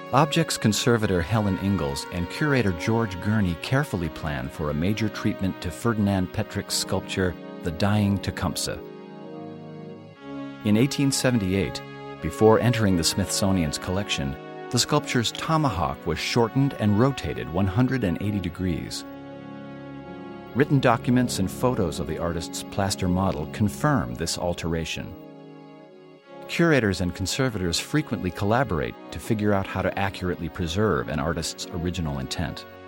Objects conservator Helen Ingalls and curator George Gurney carefully planned for a major treatment to Ferdinand Petrick's sculpture, The Dying Tecumseh. In 1878, before entering the Smithsonian's collection, the sculpture's tomahawk was shortened and rotated 180 degrees. Written documents and photos of the artist's plaster model confirm this alteration. Curators and conservators frequently collaborate to figure out how to accurately preserve an artist's original intent.